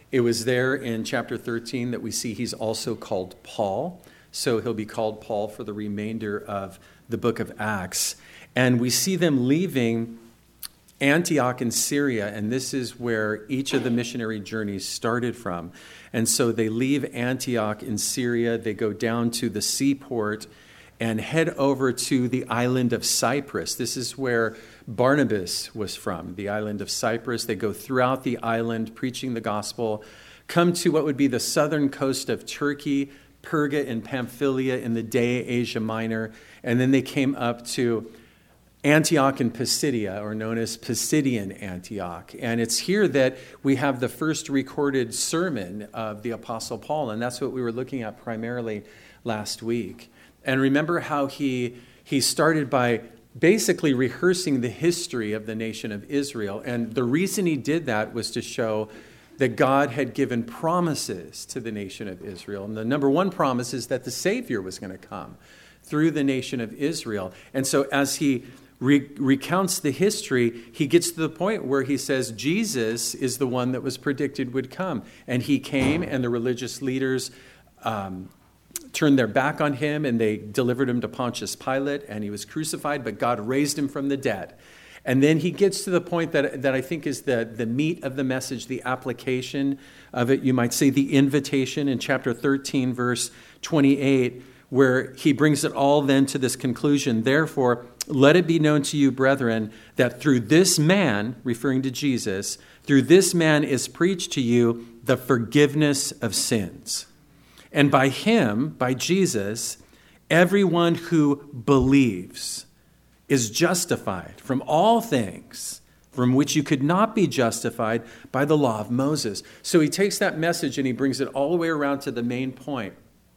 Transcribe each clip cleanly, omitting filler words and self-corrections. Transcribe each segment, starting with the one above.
It was there in chapter 13 that we see he's also called Paul. So he'll be called Paul for the remainder of the book of Acts. And we see them leaving Antioch in Syria, and this is where each of the missionary journeys started from. And so they leave Antioch in Syria, they go down to the seaport and head over to the island of Cyprus. This is where Barnabas was from, the island of Cyprus. They go throughout the island preaching the gospel, come to what would be the southern coast of Turkey, Perga and Pamphylia in the day Asia Minor, and then they came up to Antioch in Pisidia, or known as Pisidian Antioch. And it's here that we have the first recorded sermon of the Apostle Paul, and that's what we were looking at primarily last week. And remember how he started by basically rehearsing the history of the nation of Israel. And the reason he did that was to show that God had given promises to the nation of Israel. And the number one promise is that the Savior was going to come through the nation of Israel. And so as he recounts the history, he gets to the point where he says Jesus is the one that was predicted would come. And he came, and the religious leaders turned their back on him, and they delivered him to Pontius Pilate, and he was crucified, but God raised him from the dead. And then he gets to the point that I think is the meat of the message, the application of it, you might say the invitation in chapter 13, verse 28, where he brings it all then to this conclusion. Therefore, let it be known to you, brethren, that through this man, referring to Jesus, through this man is preached to you the forgiveness of sins. And by him, by Jesus, everyone who believes is justified from all things from which you could not be justified by the law of Moses. So he takes that message and he brings it all the way around to the main point,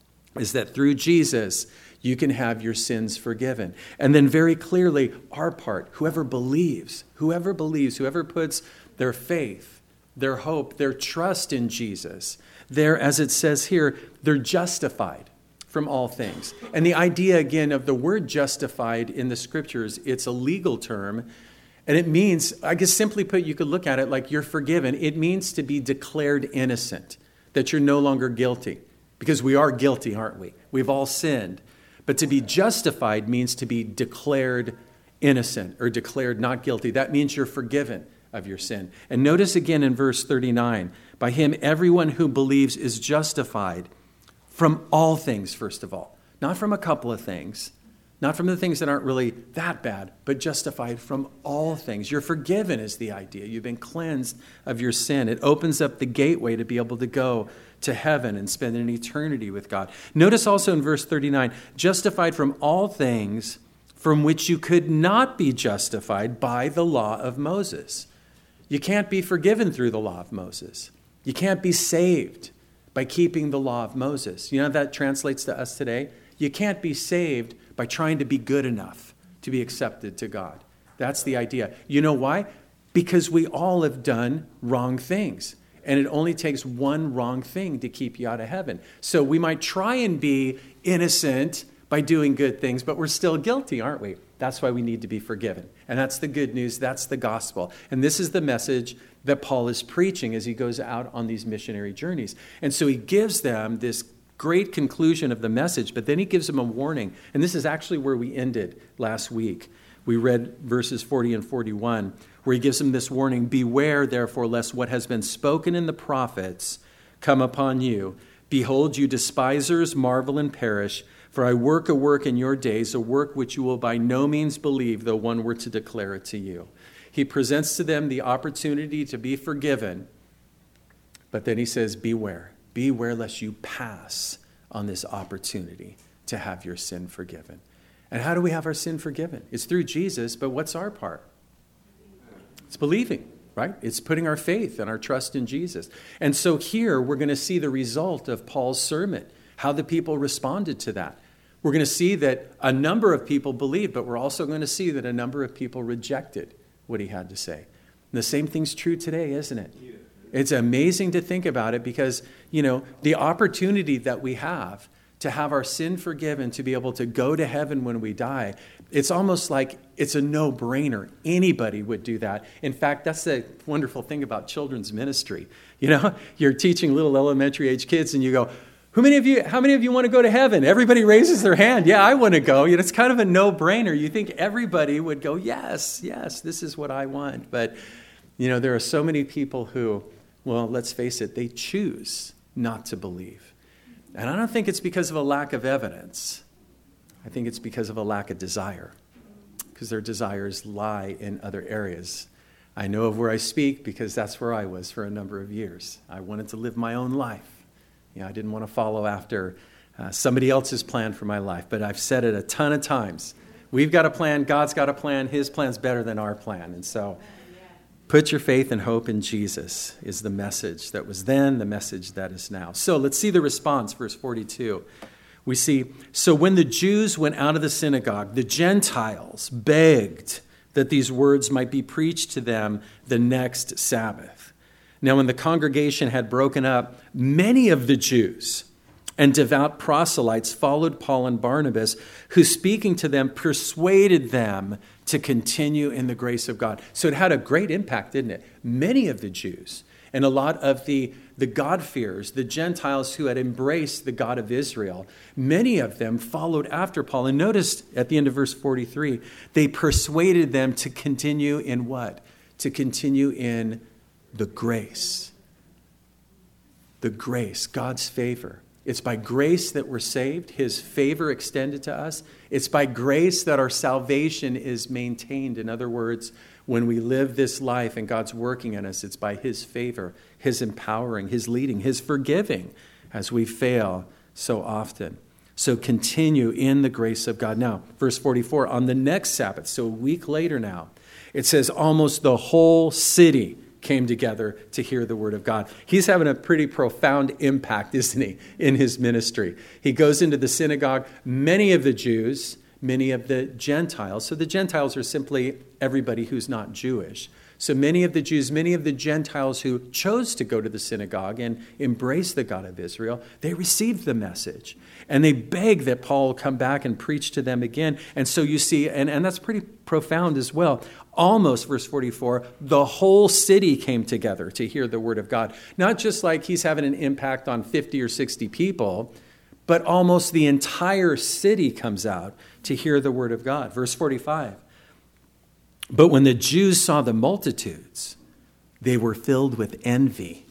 is that through Jesus, you can have your sins forgiven. And then very clearly, our part, whoever believes, whoever puts their faith, their hope, their trust in Jesus, they're, as it says here, they're justified from all things. And the idea, again, of the word justified in the scriptures, it's a legal term. And it means, I guess simply put, you could look at it like you're forgiven. It means to be declared innocent, that you're no longer guilty. Because we are guilty, aren't we? We've all sinned. But to be justified means to be declared innocent or declared not guilty. That means you're forgiven of your sin. And notice again in verse 39, by him everyone who believes is justified from all things, first of all. Not from a couple of things, not from the things that aren't really that bad, but justified from all things. You're forgiven is the idea. You've been cleansed of your sin. It opens up the gateway to be able to go to heaven and spend an eternity with God. Notice also in verse 39, justified from all things from which you could not be justified by the law of Moses. You can't be forgiven through the law of Moses. You can't be saved by keeping the law of Moses. You know how that translates to us today? You can't be saved by trying to be good enough to be accepted to God. That's the idea. You know why? Because we all have done wrong things. And it only takes one wrong thing to keep you out of heaven. So we might try and be innocent by doing good things, but we're still guilty, aren't we? That's why we need to be forgiven. And that's the good news. That's the gospel. And this is the message that Paul is preaching as he goes out on these missionary journeys. And so he gives them this great conclusion of the message, but then he gives them a warning. And this is actually where we ended last week. We read verses 40 and 41, where he gives them this warning, beware, therefore, lest what has been spoken in the prophets come upon you. Behold, you despisers marvel and perish, for I work a work in your days, a work which you will by no means believe, though one were to declare it to you. He presents to them the opportunity to be forgiven, but then he says, beware. Beware lest you pass on this opportunity to have your sin forgiven. And how do we have our sin forgiven? It's through Jesus, but what's our part? It's believing, right? It's putting our faith and our trust in Jesus. And so here we're going to see the result of Paul's sermon, how the people responded to that. We're going to see that a number of people believed, but we're also going to see that a number of people rejected what he had to say. And the same thing's true today, isn't it? It's amazing to think about it because, you know, the opportunity that we have to have our sin forgiven, to be able to go to heaven when we die, it's almost like it's a no-brainer. Anybody would do that. In fact, that's the wonderful thing about children's ministry. You're teaching little elementary age kids and you go, how many of you want to go to heaven? Everybody raises their hand. Yeah, I want to go. It's kind of a no-brainer. You think everybody would go, yes, this is what I want. But, there are so many people who, well, let's face it, they choose not to believe. And I don't think it's because of a lack of evidence. I think it's because of a lack of desire, because their desires lie in other areas. I know of where I speak because that's where I was for a number of years. I wanted to live my own life. I didn't want to follow after somebody else's plan for my life, but I've said it a ton of times. We've got a plan. God's got a plan. His plan's better than our plan. And so put your faith and hope in Jesus is the message that was then, the message that is now. So let's see the response, verse 42. We see, so when the Jews went out of the synagogue, the Gentiles begged that these words might be preached to them the next Sabbath. Now, when the congregation had broken up, many of the Jews and devout proselytes followed Paul and Barnabas, who, speaking to them, persuaded them to continue in the grace of God. So it had a great impact, didn't it? Many of the Jews and a lot of the God-fearers, the Gentiles who had embraced the God of Israel, many of them followed after Paul. And notice at the end of verse 43, they persuaded them to continue in what? To continue in the grace. The grace, God's favor. It's by grace that we're saved, his favor extended to us. It's by grace that our salvation is maintained. In other words, when we live this life and God's working in us, it's by his favor, his empowering, his leading, his forgiving as we fail so often. So continue in the grace of God. Now, verse 44, on the next Sabbath, so a week later now, it says almost the whole city came together to hear the word of God. He's having a pretty profound impact, isn't he, in his ministry. He goes into the synagogue, many of the Jews, many of the Gentiles. So the Gentiles are simply everybody who's not Jewish. So many of the Jews, many of the Gentiles who chose to go to the synagogue and embrace the God of Israel, they received the message. And they begged that Paul come back and preach to them again. And so you see, and that's pretty profound as well. Almost, verse 44, the whole city came together to hear the word of God. Not just like he's having an impact on 50 or 60 people, but almost the entire city comes out to hear the word of God. Verse 45. But when the Jews saw the multitudes, they were filled with envy.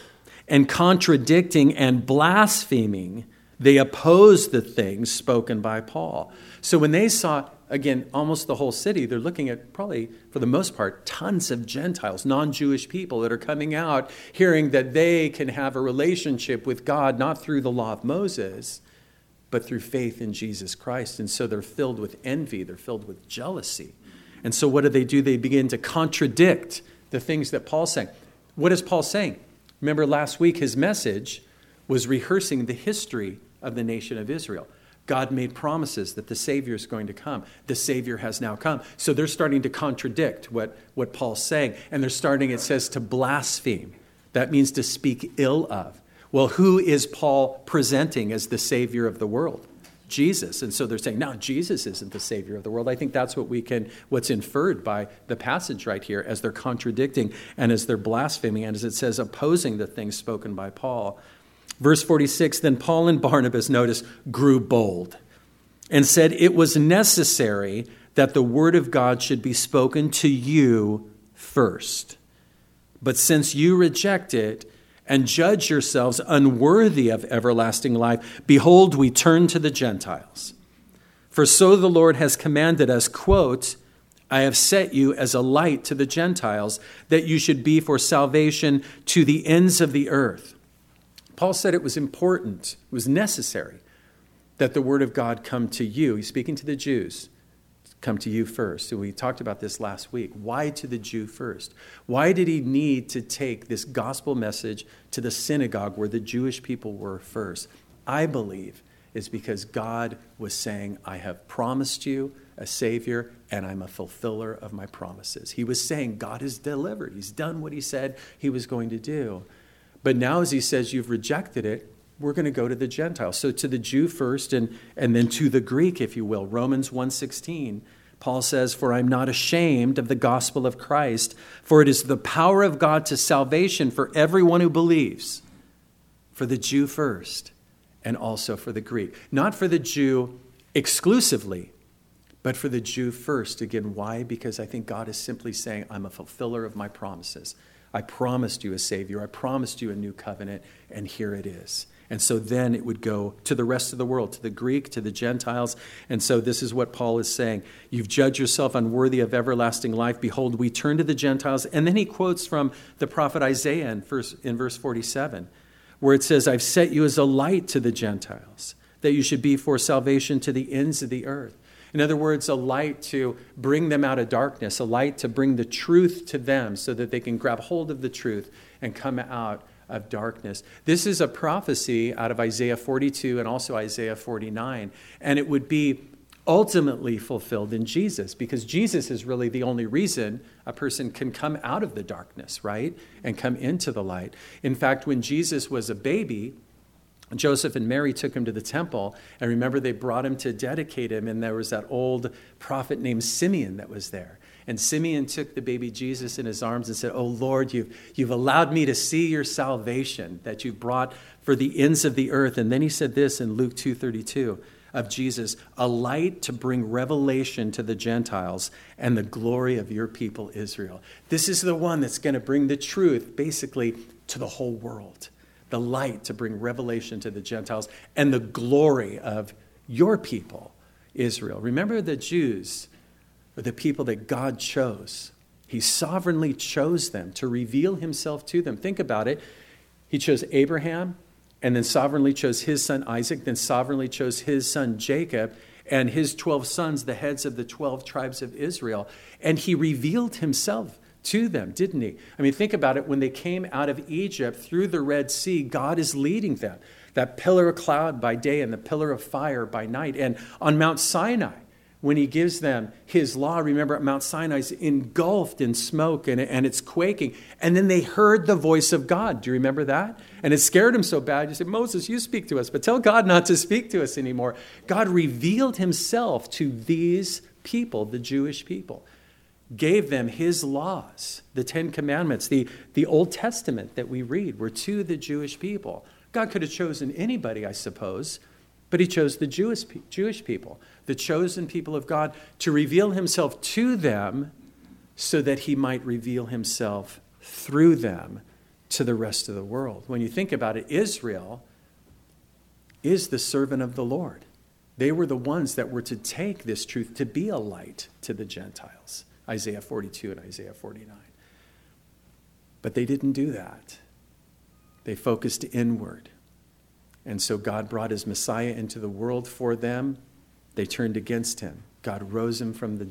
And contradicting and blaspheming, they opposed the things spoken by Paul. So when they saw, again, almost the whole city, they're looking at probably, for the most part, tons of Gentiles, non-Jewish people that are coming out, hearing that they can have a relationship with God, not through the law of Moses, but through faith in Jesus Christ. And so they're filled with envy. They're filled with jealousy. And so what do? They begin to contradict the things that Paul's saying. What is Paul saying? Remember last week, his message was rehearsing the history of the nation of Israel. God made promises that the Savior is going to come. The Savior has now come. So they're starting to contradict what Paul's saying. And they're starting, it says, to blaspheme. That means to speak ill of. Well, who is Paul presenting as the Savior of the world? Jesus. And so they're saying, no, Jesus isn't the Savior of the world. I think that's what's inferred by the passage right here as they're contradicting and as they're blaspheming and as it says, opposing the things spoken by Paul. Verse 46, then Paul and Barnabas, notice, grew bold and said it was necessary that the word of God should be spoken to you first. But since you reject it, and judge yourselves unworthy of everlasting life, behold, we turn to the Gentiles. For so the Lord has commanded us, quote, I have set you as a light to the Gentiles, that you should be for salvation to the ends of the earth. Paul said it was important, it was necessary, that the word of God come to you. He's speaking to the Jews. Come to you first. So we talked about this last week. Why to the Jew first? Why did he need to take this gospel message to the synagogue where the Jewish people were first? I believe is because God was saying, I have promised you a Savior and I'm a fulfiller of my promises. He was saying God has delivered. He's done what he said he was going to do. But now as he says you've rejected it, we're going to go to the Gentiles. So to the Jew first and then to the Greek, if you will. Romans 1:16, Paul says, "For I'm not ashamed of the gospel of Christ, for it is the power of God to salvation for everyone who believes, for the Jew first and also for the Greek." Not for the Jew exclusively, but for the Jew first. Again, why? Because I think God is simply saying, I'm a fulfiller of my promises. I promised you a Savior. I promised you a new covenant, and here it is. And so then it would go to the rest of the world, to the Greek, to the Gentiles. And so this is what Paul is saying. You've judged yourself unworthy of everlasting life. Behold, we turn to the Gentiles. And then he quotes from the prophet Isaiah in verse 47, where it says, I've set you as a light to the Gentiles, that you should be for salvation to the ends of the earth. In other words, a light to bring them out of darkness, a light to bring the truth to them so that they can grab hold of the truth and come out of darkness. This is a prophecy out of Isaiah 42 and also Isaiah 49, and it would be ultimately fulfilled in Jesus, because Jesus is really the only reason a person can come out of the darkness, right, and come into the light. In fact, when Jesus was a baby, Joseph and Mary took him to the temple, and remember they brought him to dedicate him, and there was that old prophet named Simeon that was there. And Simeon took the baby Jesus in his arms and said, "Oh Lord, you've allowed me to see your salvation that you've brought for the ends of the earth." And then he said this in Luke 2:32 of Jesus, "A light to bring revelation to the Gentiles and the glory of your people Israel." This is the one that's going to bring the truth basically to the whole world. The light to bring revelation to the Gentiles and the glory of your people Israel. Remember, the Jews are the people that God chose. He sovereignly chose them to reveal himself to them. Think about it. He chose Abraham, and then sovereignly chose his son Isaac, then sovereignly chose his son Jacob, and his 12 sons, the heads of the 12 tribes of Israel. And he revealed himself to them, didn't he? I mean, think about it. When they came out of Egypt through the Red Sea, God is leading them. That pillar of cloud by day and the pillar of fire by night. And on Mount Sinai, when he gives them his law, remember Mount Sinai is engulfed in smoke and it's quaking. And then they heard the voice of God. Do you remember that? And it scared him so bad. You said, "Moses, you speak to us, but tell God not to speak to us anymore." God revealed himself to these people, the Jewish people. Gave them his laws, the 10 Commandments, the Old Testament that we read were to the Jewish people. God could have chosen anybody, I suppose, but he chose the Jewish people, the chosen people of God, to reveal himself to them so that he might reveal himself through them to the rest of the world. When you think about it, Israel is the servant of the Lord. They were the ones that were to take this truth to be a light to the Gentiles. Isaiah 42 and Isaiah 49. But they didn't do that. They focused inward. And so God brought his Messiah into the world for them. They turned against him. God raised him from the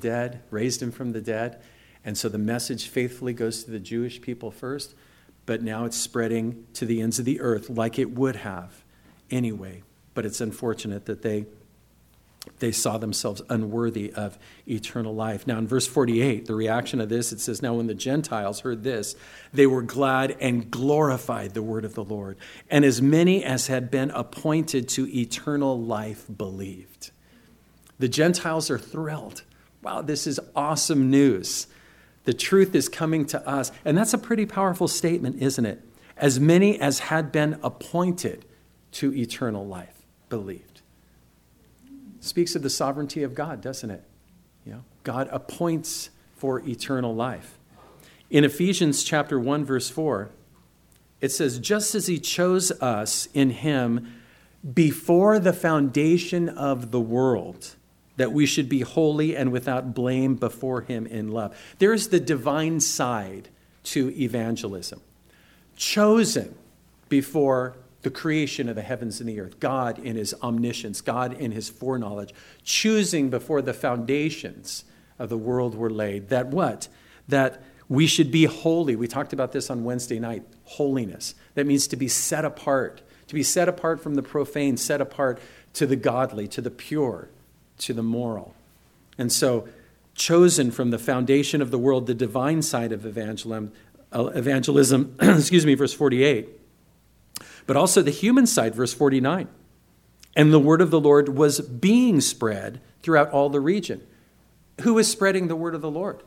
dead. And so the message faithfully goes to the Jewish people first, but now it's spreading to the ends of the earth like it would have anyway. But it's unfortunate that they saw themselves unworthy of eternal life. Now in verse 48, the reaction of this, it says, "Now when the Gentiles heard this, they were glad and glorified the word of the Lord. And as many as had been appointed to eternal life believed." The Gentiles are thrilled. Wow, this is awesome news. The truth is coming to us. And that's a pretty powerful statement, isn't it? As many as had been appointed to eternal life believed. Speaks of the sovereignty of God, doesn't it? You know, God appoints for eternal life. In Ephesians chapter 1, verse 4, it says, "Just as he chose us in him before the foundation of the world, that we should be holy and without blame before him in love." There's the divine side to evangelism. Chosen before the creation of the heavens and the earth. God in his omniscience, God in his foreknowledge, choosing before the foundations of the world were laid. That what? That we should be holy. We talked about this on Wednesday night. Holiness. That means to be set apart. To be set apart from the profane, set apart to the godly, to the pure, to the moral. And so, chosen from the foundation of the world, the divine side of evangelism, verse 48. But also the human side, verse 49. And the word of the Lord was being spread throughout all the region. Who was spreading the word of the Lord?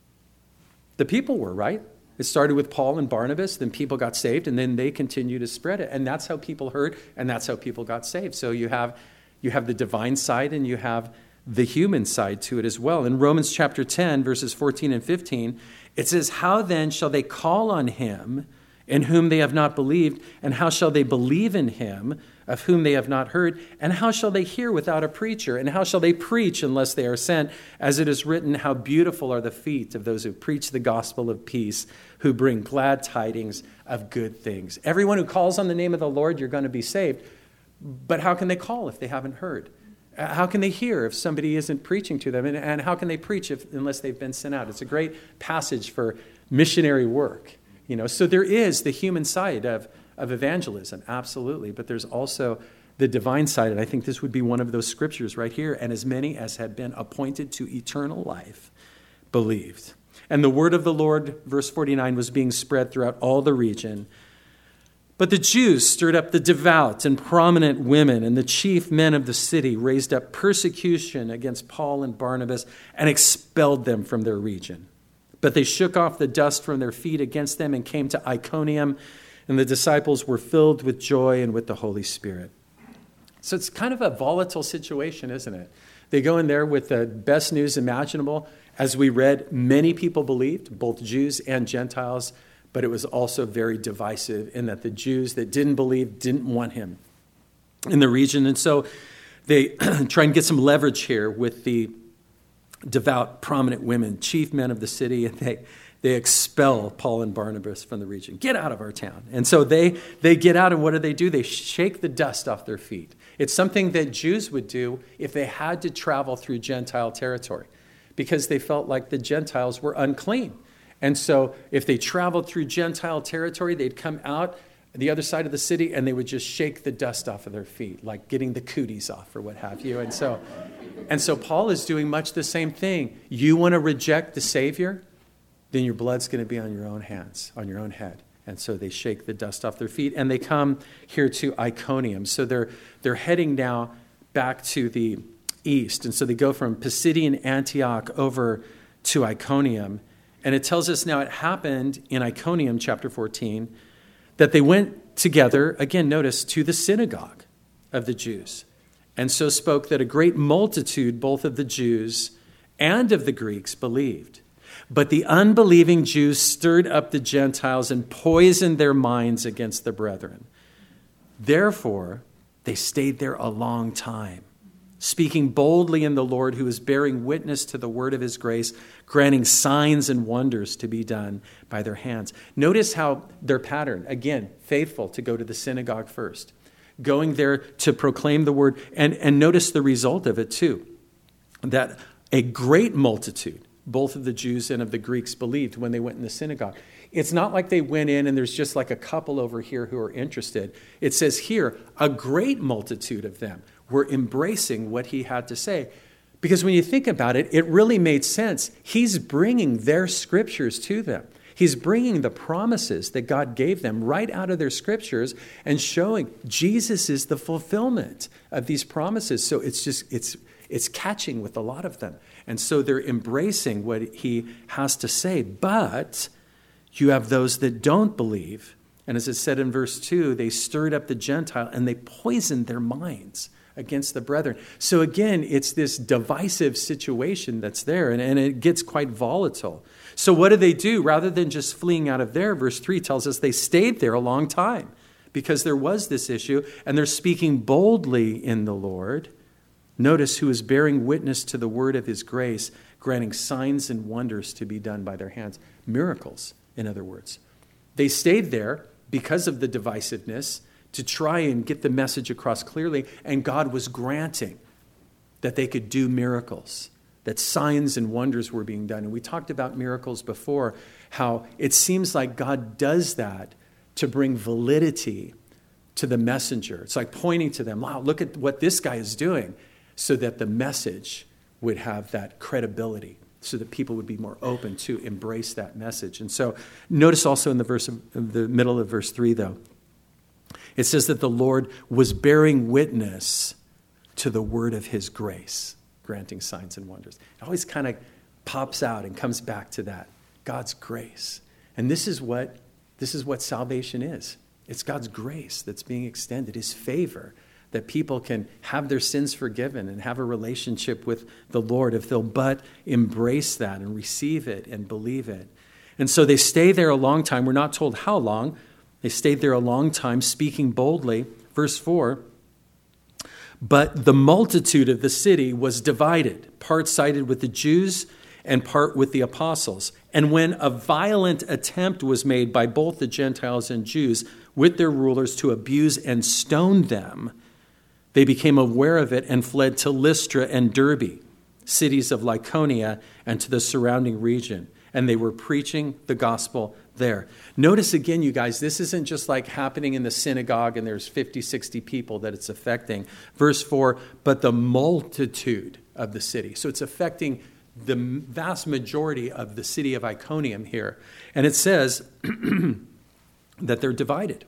The people were, right? It started with Paul and Barnabas, then people got saved, and then they continued to spread it. And that's how people heard, and that's how people got saved. So you have the divine side, and you have the human side to it as well. In Romans chapter 10, verses 14 and 15, it says, how then shall they call on him in whom they have not believed? And how shall they believe in him of whom they have not heard? And how shall they hear without a preacher? And how shall they preach unless they are sent? As it is written, how beautiful are the feet of those who preach the gospel of peace, who bring glad tidings of good things. Everyone who calls on the name of the Lord, you're going to be saved. But how can they call if they haven't heard? How can they hear if somebody isn't preaching to them? And how can they preach unless they've been sent out? It's a great passage for missionary work. So there is the human side of evangelism, absolutely. But there's also the divine side. And I think this would be one of those scriptures right here. And as many as had been appointed to eternal life believed. And the word of the Lord, verse 49, was being spread throughout all the region. But the Jews stirred up the devout and prominent women, and the chief men of the city raised up persecution against Paul and Barnabas and expelled them from their region. But they shook off the dust from their feet against them and came to Iconium, and the disciples were filled with joy and with the Holy Spirit. So it's kind of a volatile situation, isn't it? They go in there with the best news imaginable. As we read, many people believed, both Jews and Gentiles, but it was also very divisive in that the Jews that didn't believe didn't want him in the region. And so they try and get some leverage here with the devout, prominent women, chief men of the city, and they expel Paul and Barnabas from the region. Get out of our town. And so they get out, and what do? They shake the dust off their feet. It's something that Jews would do if they had to travel through Gentile territory, because they felt like the Gentiles were unclean. And so if they traveled through Gentile territory, they'd come out the other side of the city and they would just shake the dust off of their feet, like getting the cooties off or what have you. And so Paul is doing much the same thing. You want to reject the Savior? Then your blood's going to be on your own hands, on your own head. And so they shake the dust off their feet and they come here to Iconium. So they're heading now back to the east. And so they go from Pisidian Antioch over to Iconium. And it tells us now it happened in Iconium, chapter 14, that they went together, again, notice, to the synagogue of the Jews. And so spoke that a great multitude, both of the Jews and of the Greeks, believed. But the unbelieving Jews stirred up the Gentiles and poisoned their minds against the brethren. Therefore, they stayed there a long time, speaking boldly in the Lord, who is bearing witness to the word of his grace, granting signs and wonders to be done by their hands. Notice how their pattern, again, faithful to go to the synagogue first, going there to proclaim the word, and notice the result of it too, that a great multitude, both of the Jews and of the Greeks, believed when they went in the synagogue. It's not like they went in and there's just like a couple over here who are interested. It says here, a great multitude of them were embracing what he had to say. Because when you think about it, it really made sense. He's bringing their scriptures to them. He's bringing the promises that God gave them right out of their scriptures and showing Jesus is the fulfillment of these promises. So it's catching with a lot of them. And so they're embracing what he has to say. But you have those that don't believe. And as it said in verse 2, they stirred up the Gentile and they poisoned their minds against the brethren. So again, it's this divisive situation that's there, and it gets quite volatile. So what do? Rather than just fleeing out of there, verse 3 tells us they stayed there a long time because there was this issue, and they're speaking boldly in the Lord. Notice who is bearing witness to the word of his grace, granting signs and wonders to be done by their hands. Miracles, in other words. They stayed there because of the divisiveness to try and get the message across clearly, and God was granting that they could do miracles, that signs and wonders were being done. And we talked about miracles before, how it seems like God does that to bring validity to the messenger. It's like pointing to them, wow, look at what this guy is doing, so that the message would have that credibility, so that people would be more open to embrace that message. And so notice also in the middle of verse 3, though, It says that the Lord was bearing witness to the word of his grace, granting signs and wonders. It always kind of pops out and comes back to that. God's grace. And this is what salvation is. It's God's grace that's being extended, his favor, that people can have their sins forgiven and have a relationship with the Lord if they'll but embrace that and receive it and believe it. And so they stay there a long time. We're not told how long. They stayed there a long time, speaking boldly. Verse 4, but the multitude of the city was divided, part sided with the Jews and part with the apostles. And when a violent attempt was made by both the Gentiles and Jews with their rulers to abuse and stone them, they became aware of it and fled to Lystra and Derbe, cities of Lycaonia, and to the surrounding region. And they were preaching the gospel there. Notice again, you guys, this isn't just like happening in the synagogue and there's 50, 60 people that it's affecting. Verse 4, but the multitude of the city. So it's affecting the vast majority of the city of Iconium here. And it says that they're divided.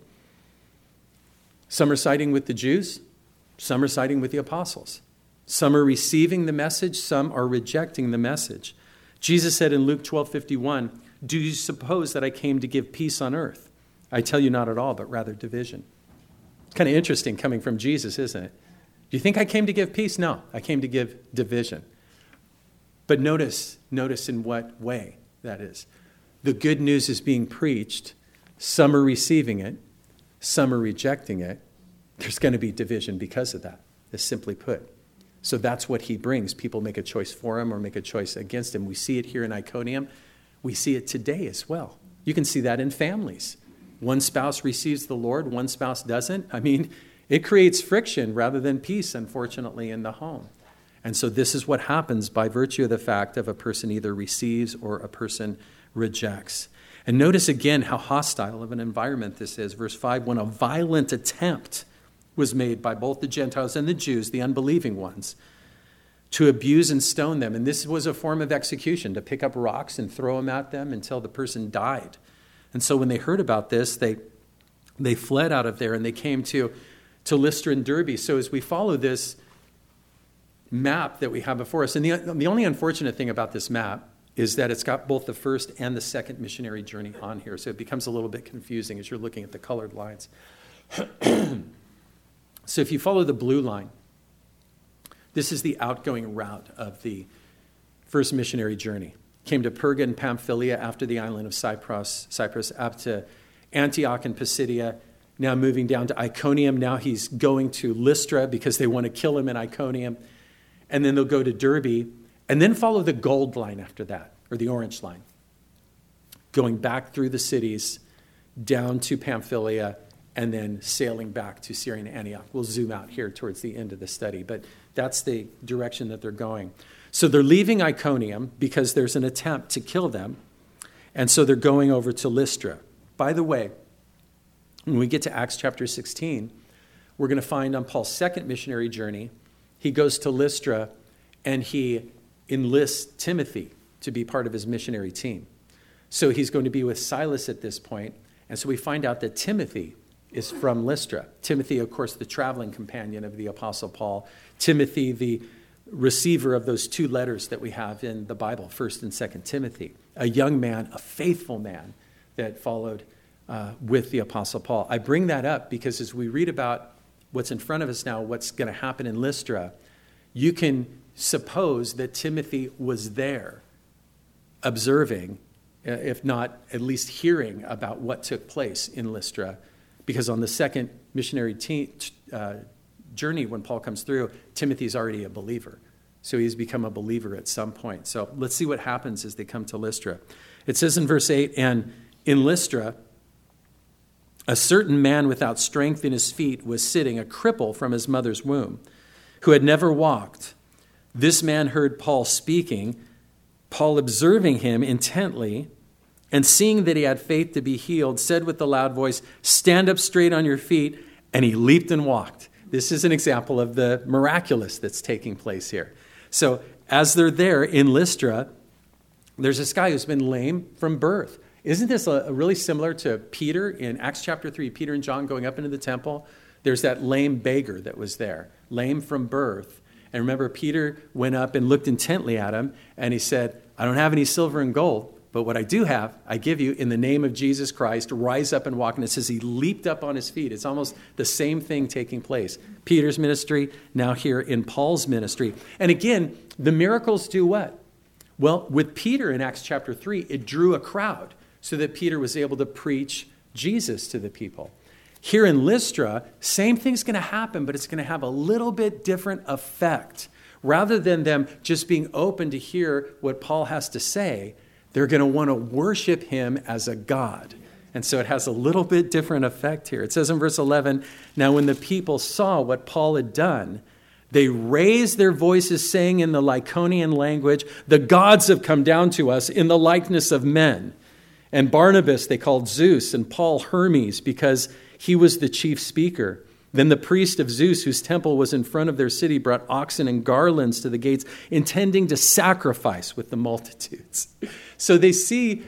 Some are siding with the Jews. Some are siding with the apostles. Some are receiving the message. Some are rejecting the message. Jesus said in Luke 12:51, do you suppose that I came to give peace on earth? I tell you not at all, but rather division. It's kind of interesting coming from Jesus, isn't it? Do you think I came to give peace? No, I came to give division. But notice in what way that is. The good news is being preached. Some are receiving it. Some are rejecting it. There's going to be division because of that, is simply put. So that's what he brings. People make a choice for him or make a choice against him. We see it here in Iconium. We see it today as well. You can see that in families. One spouse receives the Lord, one spouse doesn't. I mean, it creates friction rather than peace, unfortunately, in the home. And so this is what happens by virtue of the fact of a person either receives or a person rejects. And notice again how hostile of an environment this is. Verse 5, when a violent attempt was made by both the Gentiles and the Jews, the unbelieving ones, to abuse and stone them. And this was a form of execution, to pick up rocks and throw them at them until the person died. And so when they heard about this, they fled out of there and they came to Lystra and Derbe. So as we follow this map that we have before us, and the only unfortunate thing about this map is that it's got both the first and the second missionary journey on here. So it becomes a little bit confusing as you're looking at the colored lines. So if you follow the blue line, this is the outgoing route of the first missionary journey. Came to Perga and Pamphylia after the island of Cyprus, up to Antioch and Pisidia, now moving down to Iconium. Now he's going to Lystra because they want to kill him in Iconium. And then they'll go to Derbe and then follow the gold line after that, or the orange line, going back through the cities down to Pamphylia and then sailing back to Syrian Antioch. We'll zoom out here towards the end of the study, but that's the direction that they're going. So they're leaving Iconium because there's an attempt to kill them, and so they're going over to Lystra. By the way, when we get to Acts chapter 16, we're going to find on Paul's second missionary journey, he goes to Lystra and he enlists Timothy to be part of his missionary team. So he's going to be with Silas at this point, and so we find out that Timothy is from Lystra. Timothy, of course, the traveling companion of the Apostle Paul. Timothy, the receiver of those two letters that we have in the Bible, 1st and 2nd Timothy. A young man, a faithful man that followed with the Apostle Paul. I bring that up because as we read about what's in front of us now, what's going to happen in Lystra, you can suppose that Timothy was there observing, if not at least hearing about what took place in Lystra, because on the second missionary journey when Paul comes through, Timothy's already a believer. So he's become a believer at some point. So let's see what happens as they come to Lystra. It says in verse 8, and in Lystra, a certain man without strength in his feet was sitting, a cripple from his mother's womb, who had never walked. This man heard Paul speaking, Paul observing him intently, and seeing that he had faith to be healed, said with a loud voice, stand up straight on your feet, and he leaped and walked. This is an example of the miraculous that's taking place here. So as they're there in Lystra, there's this guy who's been lame from birth. Isn't this really similar to Peter in Acts chapter 3, Peter and John going up into the temple? There's that lame beggar that was there, lame from birth. And remember, Peter went up and looked intently at him, and he said, I don't have any silver and gold, but what I do have, I give you in the name of Jesus Christ, rise up and walk. And it says he leaped up on his feet. It's almost the same thing taking place. Peter's ministry, now here in Paul's ministry. And again, the miracles do what? Well, with Peter in Acts chapter 3, it drew a crowd so that Peter was able to preach Jesus to the people. Here in Lystra, same thing's going to happen, but it's going to have a little bit different effect. Rather than them just being open to hear what Paul has to say, they're going to want to worship him as a god. And so it has a little bit different effect here. It says in verse 11, now when the people saw what Paul had done, they raised their voices saying in the Lycaonian language, the gods have come down to us in the likeness of men. And Barnabas they called Zeus and Paul Hermes because he was the chief speaker. Then the priest of Zeus, whose temple was in front of their city, brought oxen and garlands to the gates, intending to sacrifice with the multitudes. So they see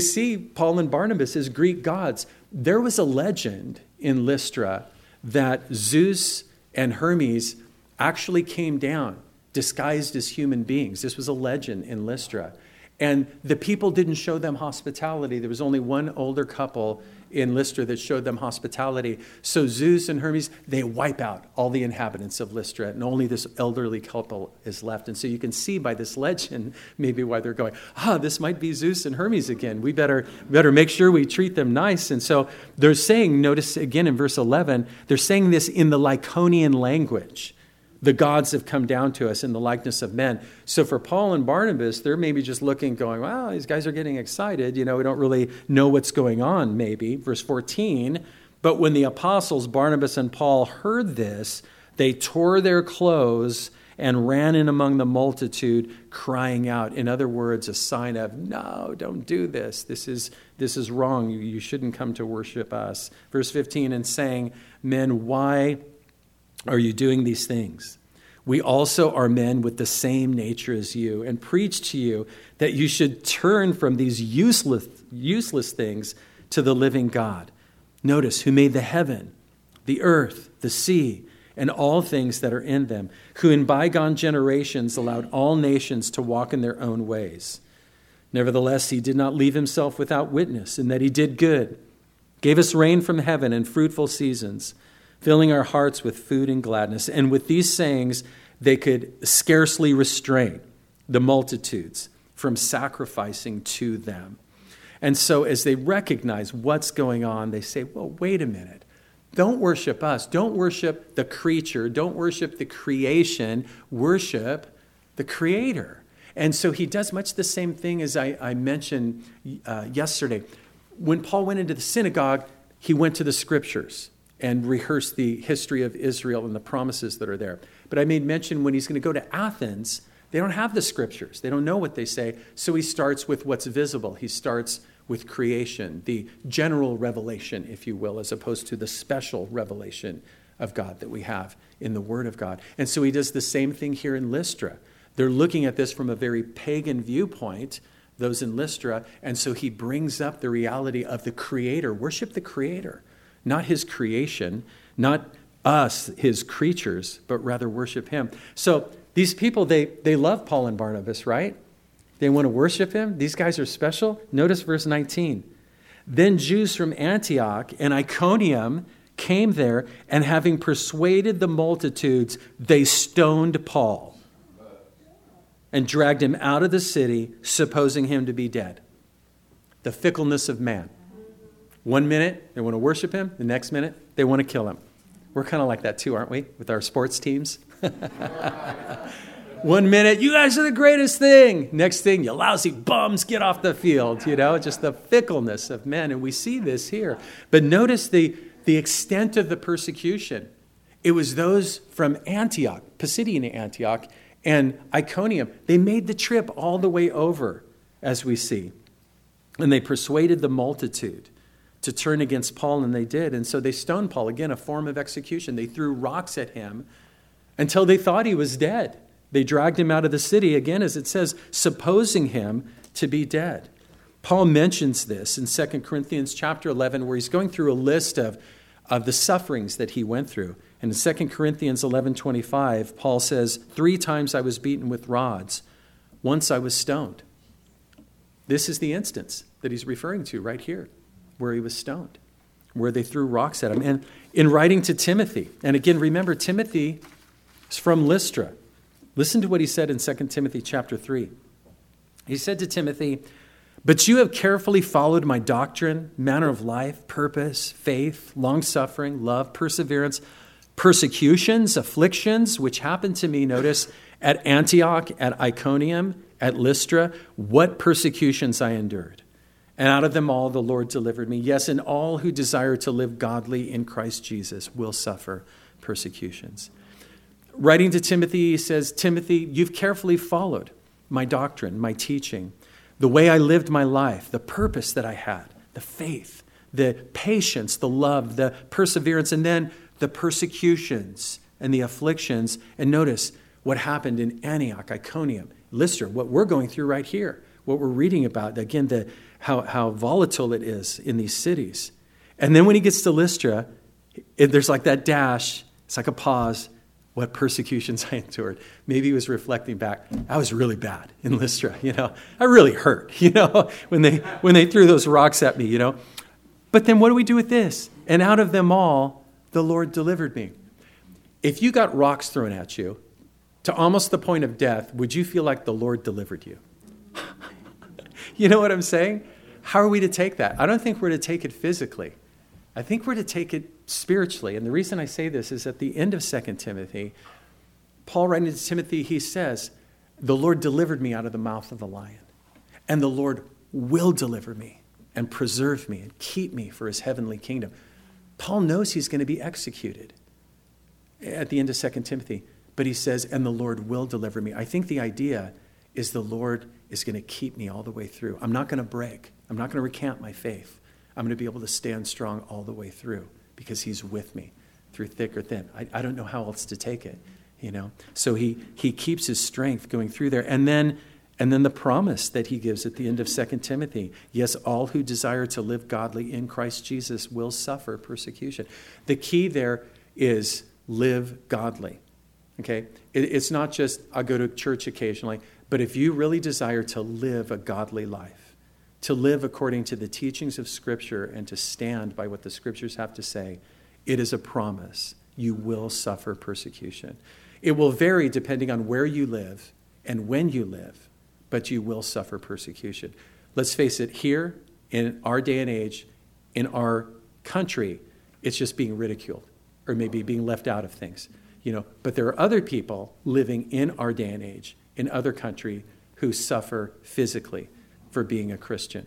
Paul and Barnabas as Greek gods. There was a legend in Lystra that Zeus and Hermes actually came down disguised as human beings. This was a legend in Lystra. And the people didn't show them hospitality. There was only one older couple in Lystra that showed them hospitality. So Zeus and Hermes, they wipe out all the inhabitants of Lystra, and only this elderly couple is left. And so you can see by this legend maybe why they're going, this might be Zeus and Hermes again. We better make sure we treat them nice. And so they're saying, notice again in verse 11, they're saying this in the Lycaonian language. The gods have come down to us in the likeness of men. So for Paul and Barnabas, they're maybe just looking, going, wow, these guys are getting excited. We don't really know what's going on, maybe. Verse 14, but when the apostles, Barnabas and Paul, heard this, they tore their clothes and ran in among the multitude, crying out. In other words, a sign of, no, don't do this. This is wrong. You shouldn't come to worship us. Verse 15, and saying, men, why are you doing these things? We also are men with the same nature as you, and preach to you that you should turn from these useless things to the living God. Notice, who made the heaven, the earth, the sea, and all things that are in them, who in bygone generations allowed all nations to walk in their own ways. Nevertheless, he did not leave himself without witness, in that he did good, gave us rain from heaven and fruitful seasons, filling our hearts with food and gladness. And with these sayings, they could scarcely restrain the multitudes from sacrificing to them. And so as they recognize what's going on, they say, well, wait a minute. Don't worship us. Don't worship the creature. Don't worship the creation. Worship the Creator. And so he does much the same thing as I mentioned yesterday. When Paul went into the synagogue, he went to the scriptures and rehearse the history of Israel and the promises that are there. But I made mention when he's going to go to Athens, they don't have the scriptures. They don't know what they say. So he starts with what's visible. He starts with creation, the general revelation, if you will, as opposed to the special revelation of God that we have in the Word of God. And so he does the same thing here in Lystra. They're looking at this from a very pagan viewpoint, those in Lystra, and so he brings up the reality of the Creator. Worship the Creator. Not his creation, not us, his creatures, but rather worship him. So these people, they love Paul and Barnabas, right? They want to worship him. These guys are special. Notice verse 19. Then Jews from Antioch and Iconium came there, and having persuaded the multitudes, they stoned Paul and dragged him out of the city, supposing him to be dead. The fickleness of man. 1 minute, they want to worship him. The next minute, they want to kill him. We're kind of like that too, aren't we? With our sports teams. 1 minute, you guys are the greatest thing. Next thing, you lousy bums, get off the field. Just the fickleness of men. And we see this here. But notice the extent of the persecution. It was those from Antioch, Pisidian Antioch, and Iconium. They made the trip all the way over, as we see. And they persuaded the multitude to turn against Paul, and they did. And so they stoned Paul, again, a form of execution. They threw rocks at him until they thought he was dead. They dragged him out of the city, again, as it says, supposing him to be dead. Paul mentions this in 2 Corinthians chapter 11, where he's going through a list of the sufferings that he went through. And in 2 Corinthians 11:25, Paul says, 3 times I was beaten with rods. Once I was stoned. This is the instance that he's referring to right here, where he was stoned, where they threw rocks at him. And in writing to Timothy, and again, remember, Timothy is from Lystra. Listen to what he said in 2 Timothy chapter 3. He said to Timothy, "But you have carefully followed my doctrine, manner of life, purpose, faith, long-suffering, love, perseverance, persecutions, afflictions, which happened to me," notice, "at Antioch, at Iconium, at Lystra, what persecutions I endured. And out of them all the Lord delivered me. Yes, and all who desire to live godly in Christ Jesus will suffer persecutions." Writing to Timothy, he says, "Timothy, you've carefully followed my doctrine, my teaching, the way I lived my life, the purpose that I had, the faith, the patience, the love, the perseverance, and then the persecutions and the afflictions." And notice what happened in Antioch, Iconium, Lystra, what we're going through right here, what we're reading about, again, how volatile it is in these cities. And then when he gets to Lystra, there's like that dash, it's like a pause. What persecutions I endured. Maybe he was reflecting back. I was really bad in Lystra, I really hurt, when they threw those rocks at me, But then what do we do with this? "And out of them all, the Lord delivered me." If you got rocks thrown at you to almost the point of death, would you feel like the Lord delivered you? You know what I'm saying? How are we to take that? I don't think we're to take it physically. I think we're to take it spiritually. And the reason I say this is at the end of 2 Timothy, Paul writing to Timothy, he says, "The Lord delivered me out of the mouth of the lion. And the Lord will deliver me and preserve me and keep me for his heavenly kingdom." Paul knows he's going to be executed at the end of 2 Timothy. But he says, "And the Lord will deliver me." I think the idea is the Lord is going to keep me all the way through. I'm not going to break. I'm not going to recant my faith. I'm going to be able to stand strong all the way through because he's with me through thick or thin. I don't know how else to take it, So he keeps his strength going through there. And then the promise that he gives at the end of 2 Timothy. Yes, all who desire to live godly in Christ Jesus will suffer persecution. The key there is live godly. Okay? It's not just I'll go to church occasionally, but if you really desire to live a godly life, to live according to the teachings of Scripture and to stand by what the Scriptures have to say, it is a promise. You will suffer persecution. It will vary depending on where you live and when you live, but you will suffer persecution. Let's face it, here in our day and age, in our country, it's just being ridiculed or maybe being left out of things. But there are other people living in our day and age, in other country, who suffer physically for being a Christian,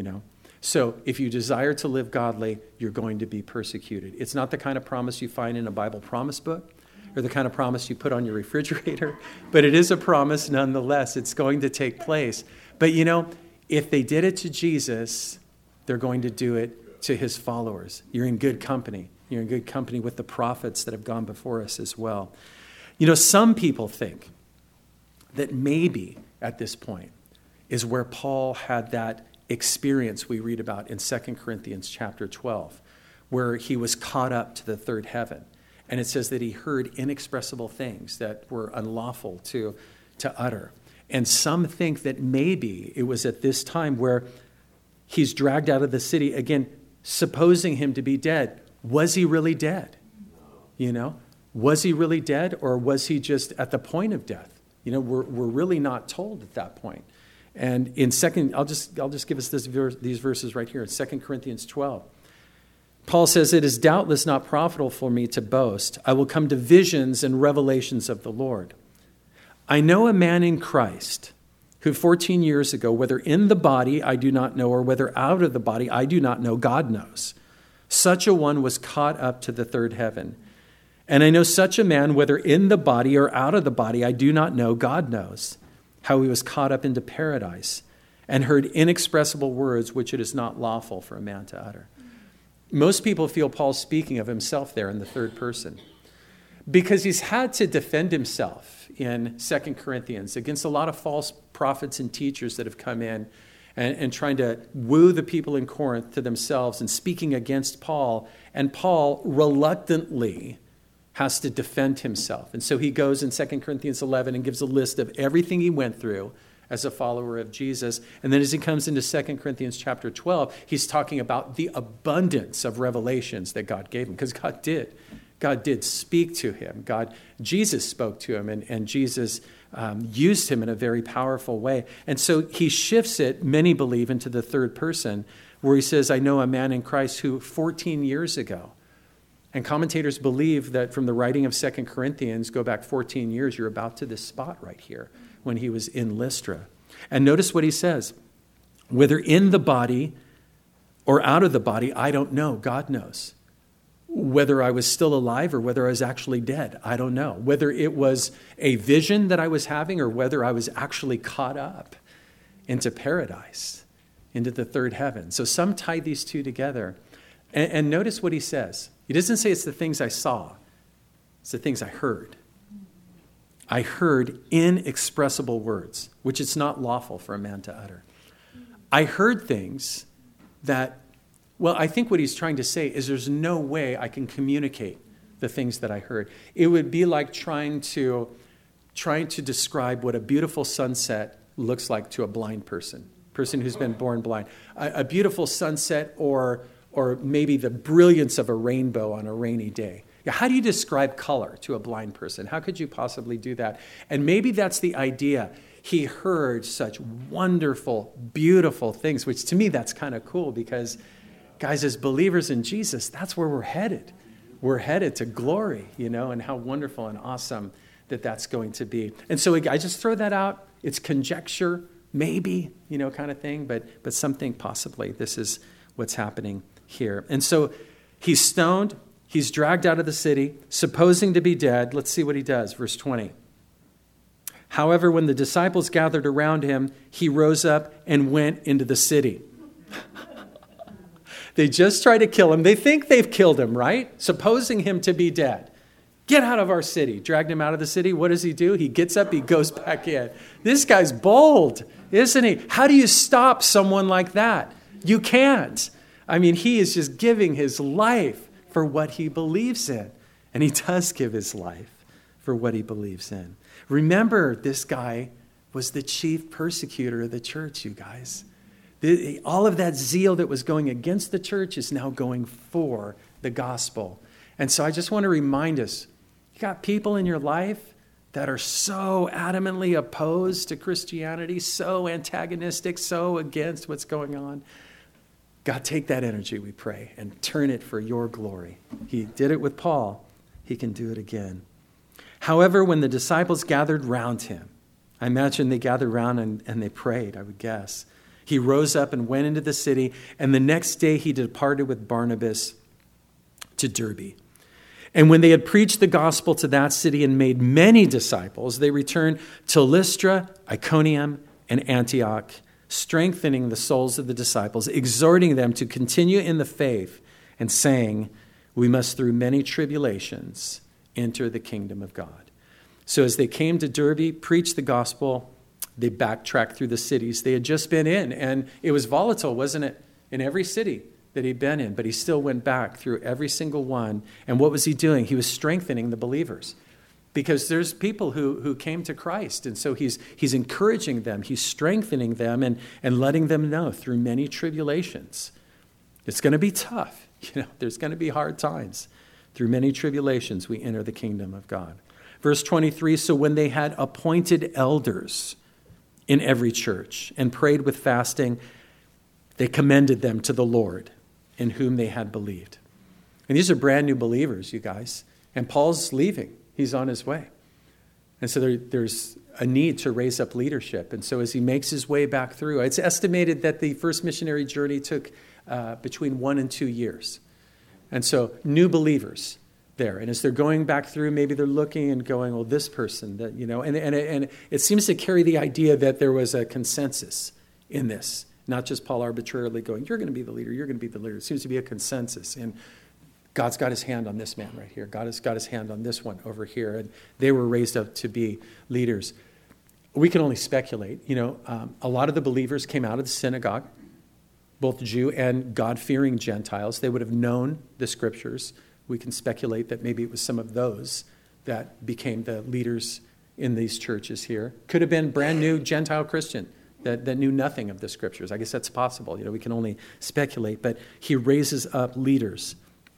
So if you desire to live godly, you're going to be persecuted. It's not the kind of promise you find in a Bible promise book or the kind of promise you put on your refrigerator, but it is a promise nonetheless. It's going to take place. But if they did it to Jesus, they're going to do it to his followers. You're in good company. You're in good company with the prophets that have gone before us as well. Some people think that maybe at this point is where Paul had that experience we read about in 2 Corinthians chapter 12, where he was caught up to the third heaven. And it says that he heard inexpressible things that were unlawful to utter. And some think that maybe it was at this time where he's dragged out of the city, again, supposing him to be dead. Was he really dead? Was he really dead, or was he just at the point of death? We're really not told at that point. And in I'll just give us these verses right here in 2 Corinthians 12. Paul says, "It is doubtless not profitable for me to boast. I will come to visions and revelations of the Lord. I know a man in Christ who 14 years ago, whether in the body I do not know, or whether out of the body I do not know, God knows. Such a one was caught up to the third heaven. And I know such a man, whether in the body or out of the body, I do not know, God knows, how he was caught up into paradise and heard inexpressible words which it is not lawful for a man to utter." Most people feel Paul's speaking of himself there in the third person because he's had to defend himself in 2 Corinthians against a lot of false prophets and teachers that have come in and trying to woo the people in Corinth to themselves and speaking against Paul. And Paul reluctantly has to defend himself. And so he goes in 2 Corinthians 11 and gives a list of everything he went through as a follower of Jesus. And then as he comes into 2 Corinthians chapter 12, he's talking about the abundance of revelations that God gave him, because God did speak to him. Jesus spoke to him, and Jesus used him in a very powerful way. And so he shifts it, many believe, into the third person, where he says, I know a man in Christ who 14 years ago, and commentators believe that from the writing of 2 Corinthians, go back 14 years, you're about to this spot right here, when he was in Lystra. And notice what he says. Whether in the body or out of the body, I don't know. God knows. Whether I was still alive or whether I was actually dead, I don't know. Whether it was a vision that I was having or whether I was actually caught up into paradise, into the third heaven. So some tie these two together. And notice what he says. He doesn't say it's the things I saw. It's the things I heard. I heard inexpressible words, which it's not lawful for a man to utter. I heard things that, well, I think what he's trying to say is there's no way I can communicate the things that I heard. It would be like trying to describe what a beautiful sunset looks like to a blind person who's been born blind. A beautiful sunset or maybe the brilliance of a rainbow on a rainy day. How do you describe color to a blind person? How could you possibly do that? And maybe that's the idea. He heard such wonderful, beautiful things, which to me that's kind of cool because, guys, as believers in Jesus, that's where we're headed. We're headed to glory, and how wonderful and awesome that that's going to be. And so I just throw that out. It's conjecture, maybe, kind of thing, but something possibly. This is what's happening here. And so he's stoned. He's dragged out of the city, supposing to be dead. Let's see what he does. Verse 20. However, when the disciples gathered around him, he rose up and went into the city. They just try to kill him. They think they've killed him, right? Supposing him to be dead. Get out of our city. Dragged him out of the city. What does he do? He gets up. He goes back in. This guy's bold, isn't he? How do you stop someone like that? You can't. I mean, he is just giving his life for what he believes in. And he does give his life for what he believes in. Remember, this guy was the chief persecutor of the church, you guys. All of that zeal that was going against the church is now going for the gospel. And so I just want to remind us, you got people in your life that are so adamantly opposed to Christianity, so antagonistic, so against what's going on. God, take that energy, we pray, and turn it for your glory. He did it with Paul. He can do it again. However, when the disciples gathered round him, I imagine they gathered round and they prayed, I would guess. He rose up and went into the city, and the next day he departed with Barnabas to Derbe. And when they had preached the gospel to that city and made many disciples, they returned to Lystra, Iconium, and Antioch, strengthening the souls of the disciples, exhorting them to continue in the faith, and saying, we must through many tribulations enter the kingdom of God. So as they came to Derbe, preached the gospel, they backtracked through the cities they had just been in. And it was volatile, wasn't it? In every city that he'd been in. But he still went back through every single one. And what was he doing? He was strengthening the believers. Because there's people who came to Christ. And so he's encouraging them. He's strengthening them and letting them know through many tribulations. It's going to be tough. There's going to be hard times. Through many tribulations, we enter the kingdom of God. Verse 23, so when they had appointed elders in every church and prayed with fasting, they commended them to the Lord in whom they had believed. And these are brand new believers, you guys. And Paul's leaving. He's on his way. And so there's a need to raise up leadership. And so as he makes his way back through, it's estimated that the first missionary journey took between 1 and 2 years. And so new believers there. And as they're going back through, maybe they're looking and going, well, this person, that and it seems to carry the idea that there was a consensus in this. Not just Paul arbitrarily going, you're going to be the leader, you're going to be the leader. It seems to be a consensus. And God's got his hand on this man right here. God has got his hand on this one over here. And they were raised up to be leaders. we can only speculate. A lot of the believers came out of the synagogue, both Jew and God-fearing Gentiles. They would have known the scriptures. We can speculate that maybe it was some of those that became the leaders in these churches here. Could have been brand new Gentile Christian that knew nothing of the scriptures. I guess that's possible. We can only speculate. But he raises up leaders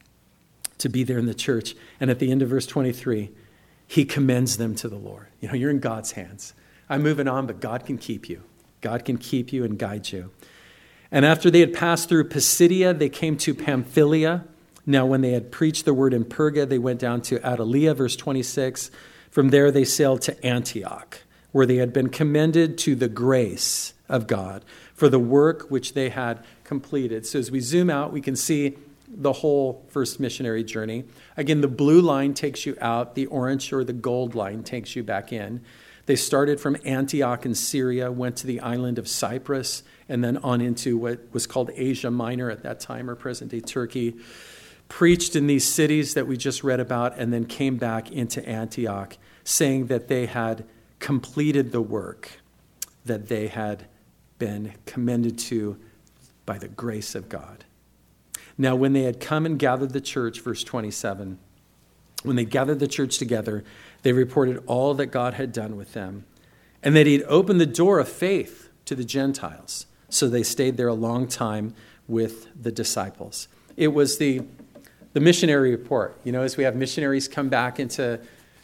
to be there in the church. And at the end of verse 23, he commends them to the Lord. You're in God's hands. I'm moving on, but God can keep you. God can keep you and guide you. And after they had passed through Pisidia, they came to Pamphylia. Now, when they had preached the word in Perga, they went down to Attalia, verse 26. From there, they sailed to Antioch, where they had been commended to the grace of God for the work which they had completed. So as we zoom out, we can see the whole first missionary journey. Again, the blue line takes you out. The orange or the gold line takes you back in. They started from Antioch in Syria, went to the island of Cyprus, and then on into what was called Asia Minor at that time, or present-day Turkey. Preached in these cities that we just read about, and then came back into Antioch, saying that they had completed the work that they had been commended to by the grace of God. Now, when they had come and gathered the church, verse 27, when they gathered the church together, they reported all that God had done with them, and that he'd opened the door of faith to the Gentiles. So they stayed there a long time with the disciples. It was the missionary report. As we have missionaries come back to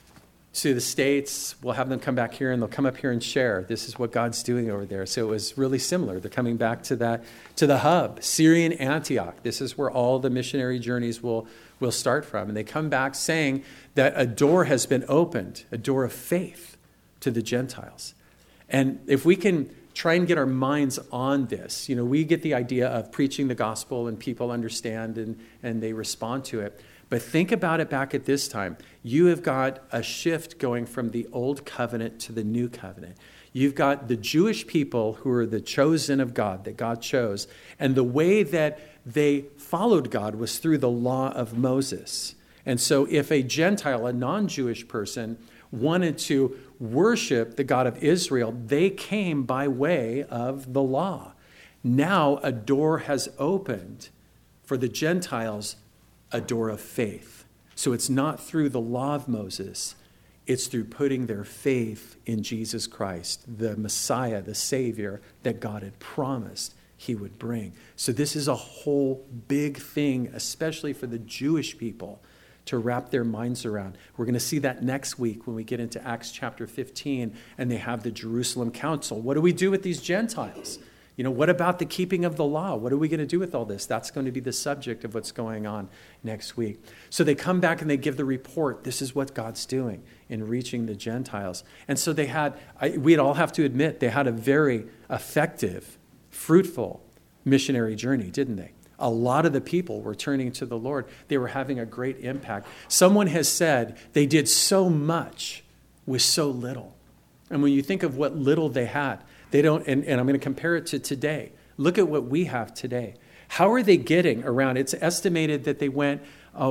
the States, we'll have them come back here and they'll come up here and share. This is what God's doing over there. So it was really similar. They're coming back to the hub, Syrian Antioch. This is where all the missionary journeys will start from. And they come back saying that a door has been opened, a door of faith to the Gentiles. And if we can try and get our minds on this, we get the idea of preaching the gospel and people understand and they respond to it. But think about it back at this time. You have got a shift going from the old covenant to the new covenant. You've got the Jewish people who are the chosen of God, that God chose. And the way that they followed God was through the law of Moses. And so if a Gentile, a non-Jewish person, wanted to worship the God of Israel, they came by way of the law. Now a door has opened for the Gentiles, a door of faith. So it's not through the law of Moses, it's through putting their faith in Jesus Christ, the Messiah, the Savior that God had promised he would bring. So this is a whole big thing, especially for the Jewish people, to wrap their minds around. We're going to see that next week when we get into Acts chapter 15 and they have the Jerusalem Council. What do we do with these Gentiles? What about the keeping of the law? What are we going to do with all this? That's going to be the subject of what's going on next week. So they come back and they give the report. This is what God's doing in reaching the Gentiles. And so we'd all have to admit, they had a very effective, fruitful missionary journey, didn't they? A lot of the people were turning to the Lord. They were having a great impact. Someone has said they did so much with so little. And when you think of what little they had, they don't, and I'm going to compare it to today. Look at what we have today. How are they getting around? It's estimated that they went,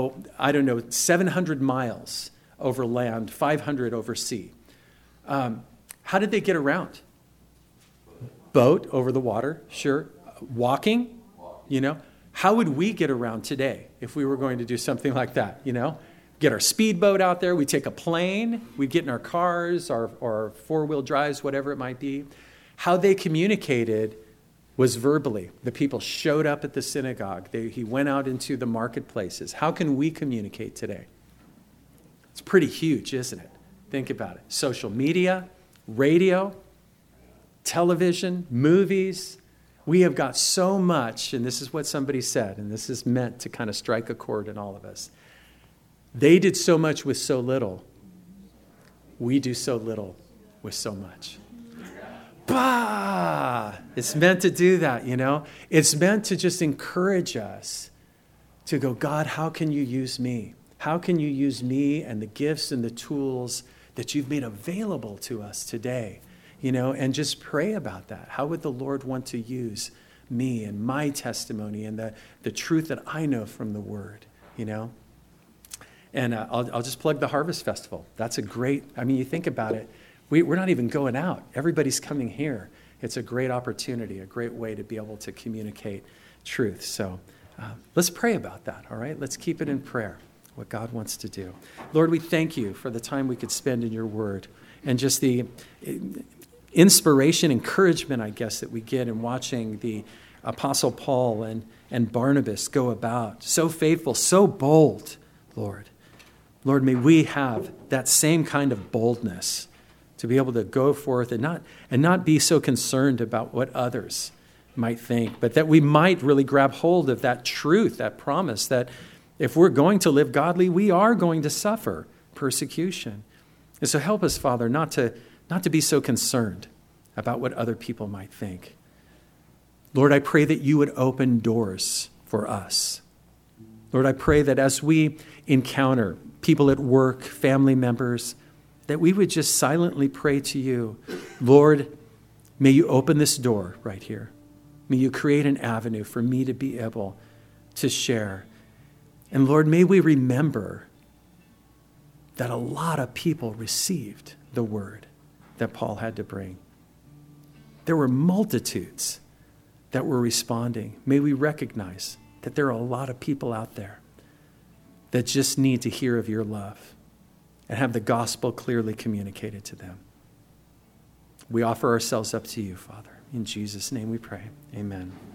700 miles over land, 500 over sea. How did they get around? Boat over the water, sure. Walking, How would we get around today if we were going to do something like that, Get our speedboat out there, we take a plane, we get in our cars, our four-wheel drives, whatever it might be. How they communicated was verbally. The people showed up at the synagogue. He went out into the marketplaces. How can we communicate today? It's pretty huge, isn't it? Think about it. Social media, radio, television, movies. We have got so much, and this is what somebody said, and this is meant to kind of strike a chord in all of us. They did so much with so little. We do so little with so much. Bah! It's meant to do that, It's meant to just encourage us to go, God, how can you use me? How can you use me and the gifts and the tools that you've made available to us today? And just pray about that. How would the Lord want to use me and my testimony and the truth that I know from the Word, And I'll just plug the Harvest Festival. That's a great, you think about it. We're not even going out. Everybody's coming here. It's a great opportunity, a great way to be able to communicate truth. So let's pray about that, all right? Let's keep it in prayer, what God wants to do. Lord, we thank you for the time we could spend in your word and just the inspiration, encouragement, I guess, that we get in watching the Apostle Paul and Barnabas go about. So faithful, so bold, Lord. Lord, may we have that same kind of boldness to be able to go forth and not be so concerned about what others might think, but that we might really grab hold of that truth, that promise that if we're going to live godly, we are going to suffer persecution. And so help us, Father, not to be so concerned about what other people might think. Lord, I pray that you would open doors for us. Lord, I pray that as we encounter people at work, family members, that we would just silently pray to you, Lord, may you open this door right here. May you create an avenue for me to be able to share. And Lord, may we remember that a lot of people received the word that Paul had to bring. There were multitudes that were responding. May we recognize that there are a lot of people out there that just need to hear of your love and have the gospel clearly communicated to them. We offer ourselves up to you, Father. In Jesus' name we pray. Amen.